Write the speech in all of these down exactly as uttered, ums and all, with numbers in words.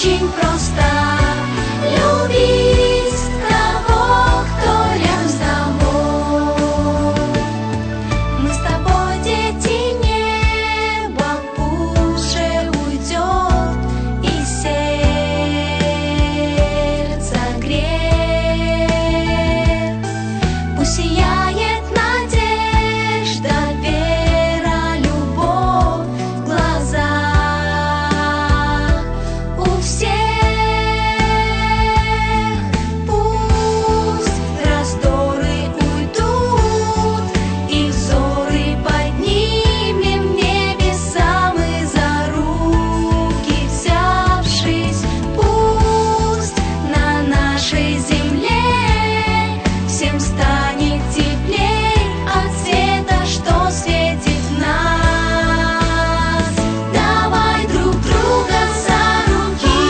очень просто. Любить того, кто рядом с тобой. Мы с тобой дети неба, уже уйдет из сердца грех. Пусть сияет надежда, вера, любовь в глазах у всех. Пусть раздоры уйдут, и взоры поднимем в небеса мы за руки взявшись. Пусть на нашей земле всем станет теплей от света, что светит в нас. Давай друг друга за руки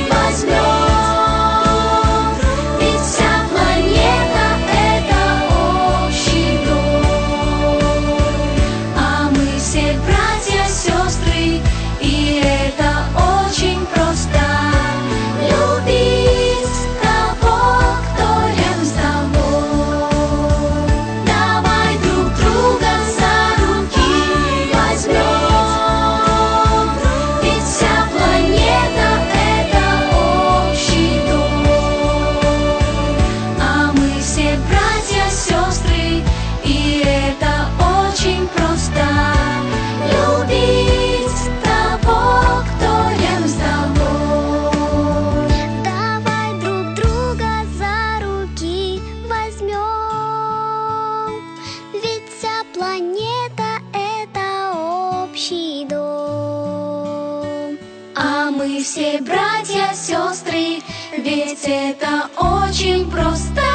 возьмем, ведь вся планета — это общий дом. А мы все братья, сестры, и это очень просто. Любить того, кто рядом с тобой. Давай друг друга за руки возьмем, ведь вся планета — это общий дом. А мы все братья, сестры, и это очень просто. Любить того, кто рядом с тобой. Давай друг друга за руки возьмем, ведь вся планета — это общий дом. А мы все братья, сестры, ведь это очень просто.